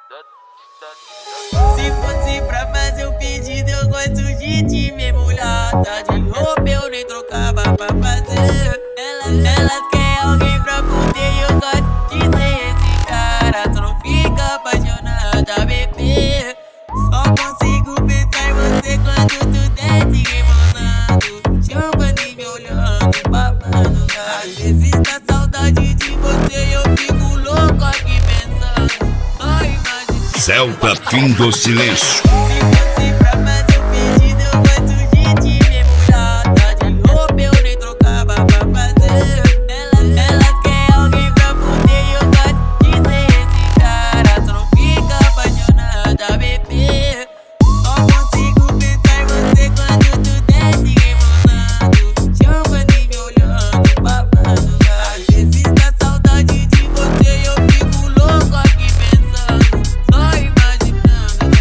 Se fosse pra fazer o pedido, eu gosto de ti, minha mulher. Tá de roupa, eu nem trocava pra fazer. Elas querem alguém pra poder, eu gosto de ser esse cara. Só não fica apaixonada, bebê. Só consigo pensar em você quando tu desce rebolando, chupando e me olhando, babando. Às vezes dá saudade de você, eu fico louco aqui pensando. Só imagina. Celta Fim do Silêncio. Se fosse pra fazer o pedido, eu gosto de ti, minha mulher. Tá de roupa, eu nem trocava pra fazer. Elas querem alguém pra poder, eu gosto de ser esse cara. Só não fica apaixonada, bebê. Só consigo pensar em você quando tu desce rebolando, chupando e me olhando, babando. Às vezes dá saudade de você, eu fico louco aqui pensando. Só imaginando,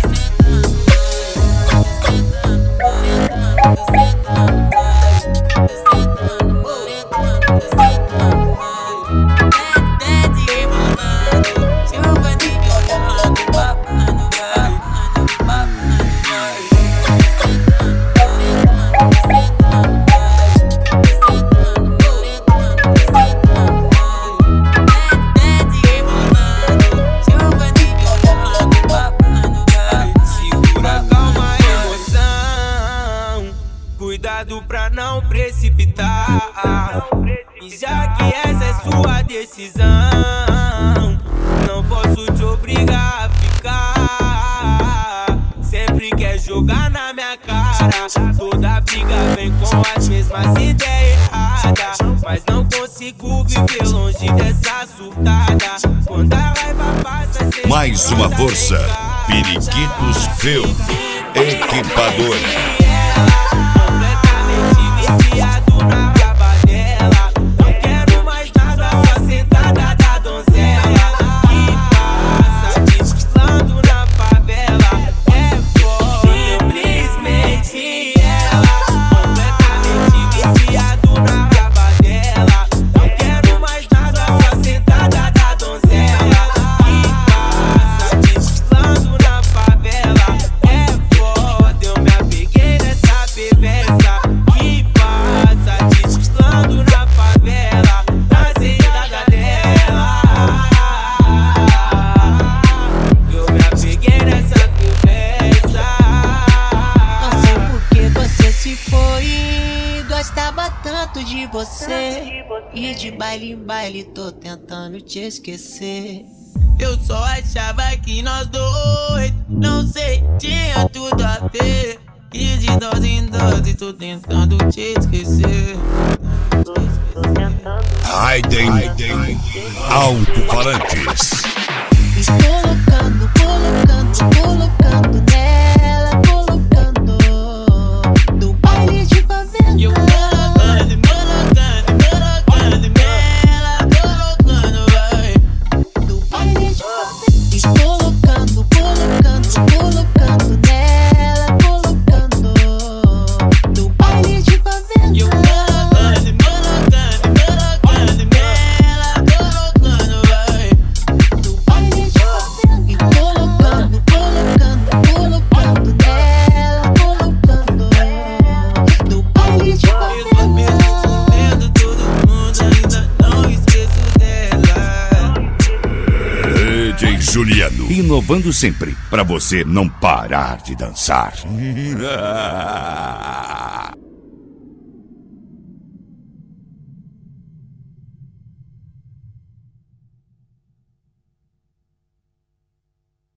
cuidado pra não precipitar. E já que essa é sua decisão, não posso te obrigar a ficar. Sempre quer jogar na minha cara. Toda briga vem com as mesmas ideias erradas, mas não consigo viver longe dessa surtada. Quando a raiva passa, Mais uma força. Periquitos Film Equipadora. Viciado na raba dela, não quero mais nada, só sentada da donzela. Que passa desfilando na favela, é foda, simplesmente ela. Completamente viciado na raba dela, não quero mais nada, só sentada da donzela. Que passa desfilando na favela, é foda, eu me apeguei nessa perversa. Desfilando na favela, na cidade dela. Eu me apeguei nessa conversa. Não sei por que você se foi. Gostava tanto de você. E de baile em baile tô tentando te esquecer. Eu só achava que nós dois, não sei, tinha tudo a ver. E de dose em dose tô tentando te esquecer. Raiden Alto-Falantes. Colocando nela, colocando do baile de favela. Eu colocando nela, colocando, vai, do baile de favela. Colocando nela, colocando do baile de favela. Eu colocando nela, colocando, vai, do baile de favela. E colocando nela, colocando do baile de favela. Eu tô todo mundo, ainda não esqueço dela. DJ Juliano, inovando sempre, pra você não parar de dançar.